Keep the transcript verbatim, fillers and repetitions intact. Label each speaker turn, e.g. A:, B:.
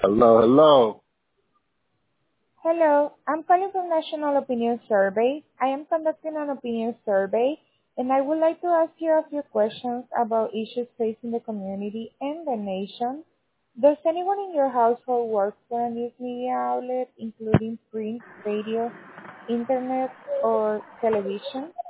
A: Hello, hello.
B: Hello, I'm calling from National Opinion Survey. I am conducting an opinion survey, and I would like to ask you a few questions about issues facing the community and the nation. Does anyone in your household work for a news media outlet, including print, radio, internet, or television?